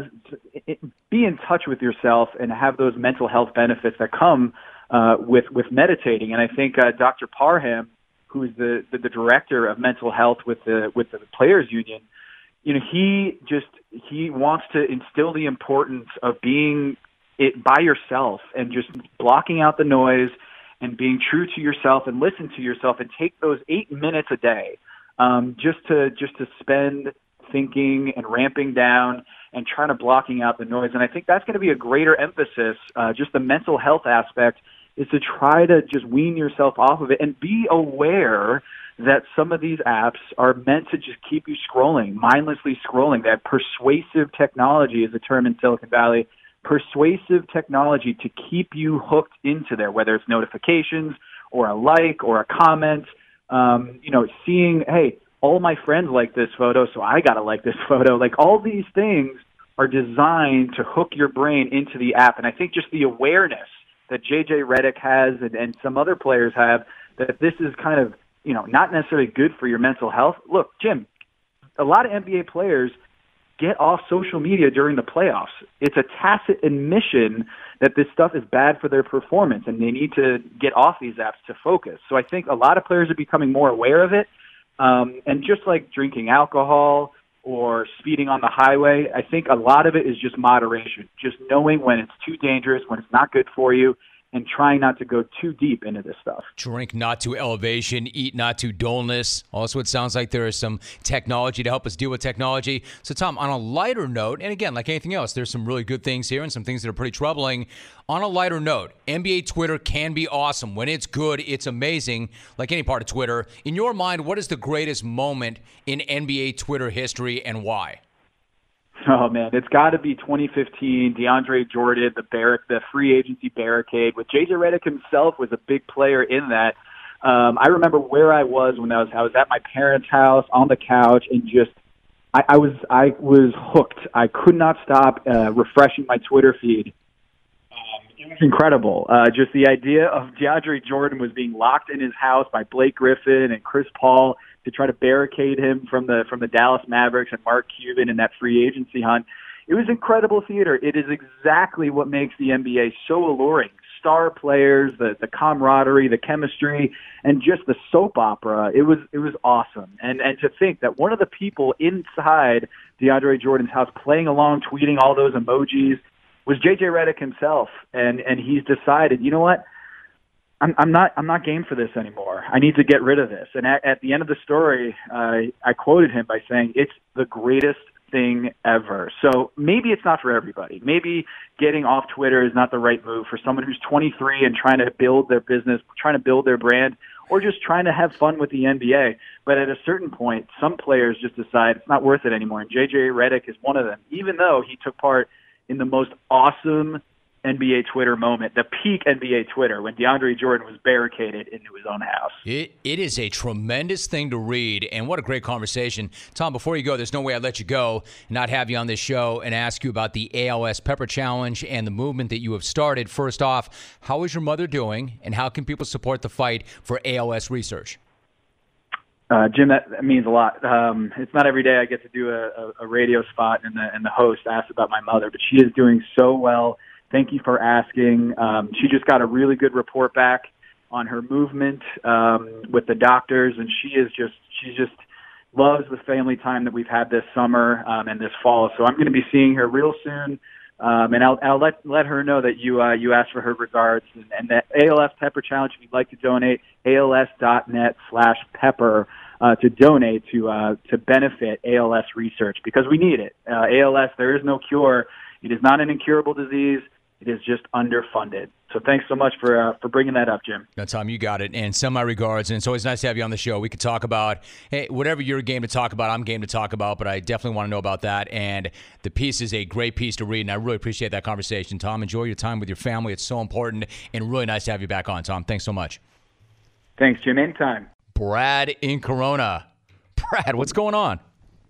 be in touch with yourself and have those mental health benefits that come uh, with, with meditating. And I think uh, Doctor Parham, who is the, the, the director of mental health with the with the Players Union, you know, he just he wants to instill the importance of being it by yourself and just blocking out the noise and being true to yourself and listen to yourself and take those eight minutes a day um, just to just to spend thinking and ramping down and trying to blocking out the noise. And I think that's going to be a greater emphasis. Uh, just the mental health aspect is to try to just wean yourself off of it and be aware that some of these apps are meant to just keep you scrolling, mindlessly scrolling. That persuasive technology is a term in Silicon Valley, persuasive technology to keep you hooked into there, whether it's notifications or a like or a comment, um, you know, seeing, hey, all my friends like this photo, so I got to like this photo. Like all these things are designed to hook your brain into the app. And I think just the awareness that J J Redick has and, and some other players have that this is kind of, you know, not necessarily good for your mental health. Look, Jim, a lot of N B A players get off social media during the playoffs. It's a tacit admission that this stuff is bad for their performance, and they need to get off these apps to focus. So I think a lot of players are becoming more aware of it. Um, and just like drinking alcohol or speeding on the highway, I think a lot of it is just moderation, just knowing when it's too dangerous, when it's not good for you, and trying not to go too deep into this stuff. Drink not to elevation, eat not to dullness. Also, it sounds like there is some technology to help us deal with technology. So, Tom, on a lighter note, and again, like anything else, there's some really good things here and some things that are pretty troubling. On a lighter note, N B A Twitter can be awesome. When it's good, it's amazing, like any part of Twitter. In your mind, what is the greatest moment in N B A Twitter history and why? Oh, man, it's got to be twenty fifteen, DeAndre Jordan, the barrack, the free agency barricade, with J J Redick himself was a big player in that. Um, I remember where I was when I was I was at my parents' house on the couch and just I, I was I was hooked. I could not stop uh, refreshing my Twitter feed. Um, it was incredible. Uh, just the idea of DeAndre Jordan was being locked in his house by Blake Griffin and Chris Paul to try to barricade him from the from the Dallas Mavericks and Mark Cuban in that free agency hunt. It was incredible theater. It is exactly what makes the N B A so alluring. Star players, the, the camaraderie, the chemistry, and just the soap opera. It was it was awesome. And and to think that one of the people inside DeAndre Jordan's house playing along, tweeting all those emojis, was J J Redick himself. And and he's decided, you know what? I'm, I'm not. I'm not game for this anymore. I need to get rid of this. And at, at the end of the story, uh, I quoted him by saying, "It's the greatest thing ever." So maybe it's not for everybody. Maybe getting off Twitter is not the right move for someone who's twenty-three and trying to build their business, trying to build their brand, or just trying to have fun with the N B A. But at a certain point, some players just decide it's not worth it anymore. And J J Redick is one of them, even though he took part in the most awesome N B A Twitter moment, the peak N B A Twitter, when DeAndre Jordan was barricaded into his own house. It, it is a tremendous thing to read, and what a great conversation. Tom, before you go, there's no way I'd let you go and not have you on this show and ask you about the A L S Pepper Challenge and the movement that you have started. First off, how is your mother doing, and how can people support the fight for A L S research? Uh, Jim, that, that means a lot. Um, it's not every day I get to do a, a, a radio spot and the, and the host asks about my mother, but she is doing so well. Thank you for asking. Um, she just got a really good report back on her movement um, with the doctors, and she is just she just loves the family time that we've had this summer um, and this fall. So I'm going to be seeing her real soon, um, and I'll, I'll let let her know that you uh, you asked for her regards. And, and that A L S Pepper Challenge, if you'd like to donate, A L S dot net slash pepper uh, to donate to uh, to benefit A L S research, because we need it. Uh, A L S, there is no cure. It is not an incurable disease. It is just underfunded. So thanks so much for uh, for bringing that up, Jim. No, Tom, you got it. And send my regards. And it's always nice to have you on the show. We could talk about, hey, whatever you're game to talk about, I'm game to talk about, but I definitely want to know about that. And the piece is a great piece to read, and I really appreciate that conversation. Tom, enjoy your time with your family. It's so important, and really nice to have you back on, Tom. Thanks so much. Thanks, Jim. Anytime. Brad in Corona. Brad, what's going on?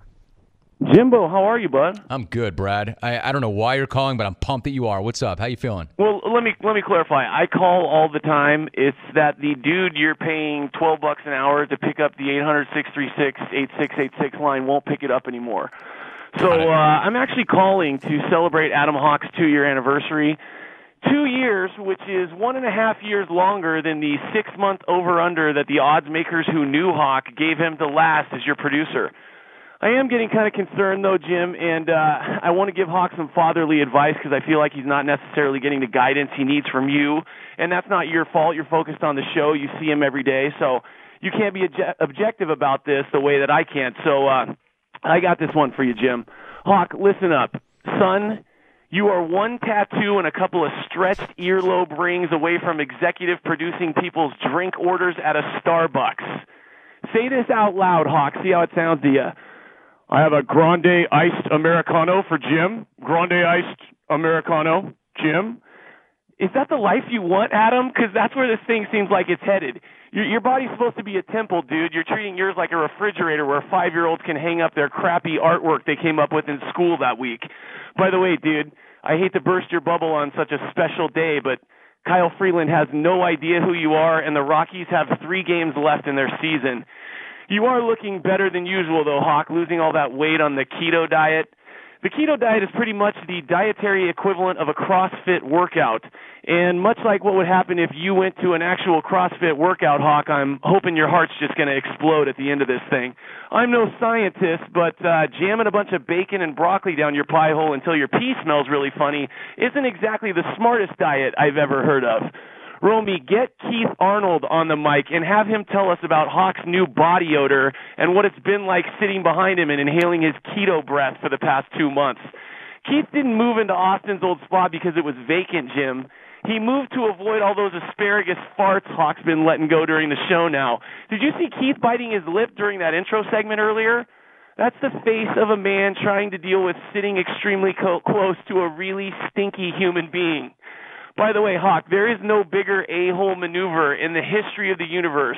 Jimbo, how are you, bud? I'm good, Brad. I, I don't know why you're calling, but I'm pumped that you are. What's up? How you feeling? Well, let me let me clarify. I call all the time. It's that the dude you're paying twelve bucks an hour to pick up the eight hundred, six three six, eight six eight six line won't pick it up anymore. So uh, I'm actually calling to celebrate Adam Hawk's two-year anniversary. Two years, which is one and a half years longer than the six-month over-under that the odds makers who knew Hawk gave him to last as your producer. I am getting kind of concerned, though, Jim, and uh, I want to give Hawk some fatherly advice because I feel like he's not necessarily getting the guidance he needs from you, and that's not your fault. You're focused on the show. You see him every day, so you can't be obje- objective about this the way that I can. So uh, I got this one for you, Jim. Hawk, listen up. Son, you are one tattoo and a couple of stretched earlobe rings away from executive producing people's drink orders at a Starbucks. Say this out loud, Hawk. See how it sounds to you. I have a Grande Iced Americano for Jim. Grande Iced Americano, Jim. Is that the life you want, Adam? Because that's where this thing seems like it's headed. Your, your body's supposed to be a temple, dude. You're treating yours like a refrigerator where five-year-olds can hang up their crappy artwork they came up with in school that week. By the way, dude, I hate to burst your bubble on such a special day, but Kyle Freeland has no idea who you are, and the Rockies have three games left in their season. You are looking better than usual, though, Hawk, losing all that weight on the keto diet. The keto diet is pretty much the dietary equivalent of a CrossFit workout. And much like what would happen if you went to an actual CrossFit workout, Hawk, I'm hoping your heart's just going to explode at the end of this thing. I'm no scientist, but uh, jamming a bunch of bacon and broccoli down your pie hole until your pee smells really funny isn't exactly the smartest diet I've ever heard of. Romy, get Keith Arnold on the mic and have him tell us about Hawk's new body odor and what it's been like sitting behind him and inhaling his keto breath for the past two months. Keith didn't move into Austin's old spot because it was vacant, Jim. He moved to avoid all those asparagus farts Hawk's been letting go during the show now. Did you see Keith biting his lip during that intro segment earlier? That's the face of a man trying to deal with sitting extremely co- close to a really stinky human being. By the way, Hawk, there is no bigger a-hole maneuver in the history of the universe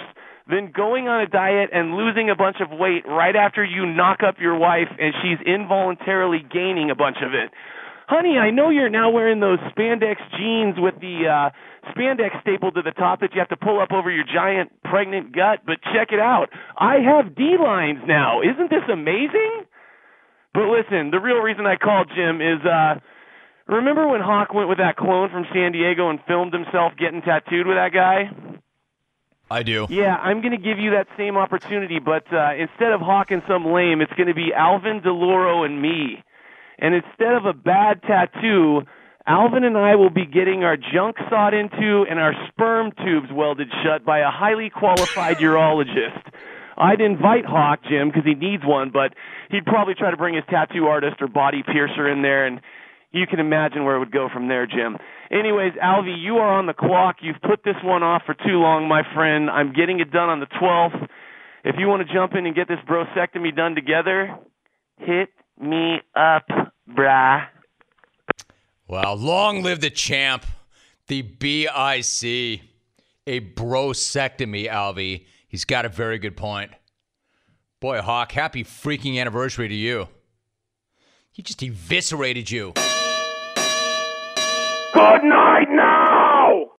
than going on a diet and losing a bunch of weight right after you knock up your wife and she's involuntarily gaining a bunch of it. Honey, I know you're now wearing those spandex jeans with the uh, spandex stapled to the top that you have to pull up over your giant pregnant gut, but check it out. I have D-lines now. Isn't this amazing? But listen, the real reason I called, Jim, is uh, remember when Hawk went with that clone from San Diego and filmed himself getting tattooed with that guy? I do. Yeah, I'm going to give you that same opportunity, but uh, instead of Hawk and some lame, it's going to be Alvin, DeLauro, and me. And instead of a bad tattoo, Alvin and I will be getting our junk sawed into and our sperm tubes welded shut by a highly qualified urologist. I'd invite Hawk, Jim, because he needs one, but he'd probably try to bring his tattoo artist or body piercer in there, and you can imagine where it would go from there, Jim. Anyways, Alvy, you are on the clock. You've put this one off for too long, my friend. I'm getting it done on the twelfth. If you want to jump in and get this brosectomy done together, hit me up, brah. Well, long live the champ, the B I C, a brosectomy, Alvy. He's got a very good point. Boy, Hawk, happy freaking anniversary to you. He just eviscerated you. Good night now!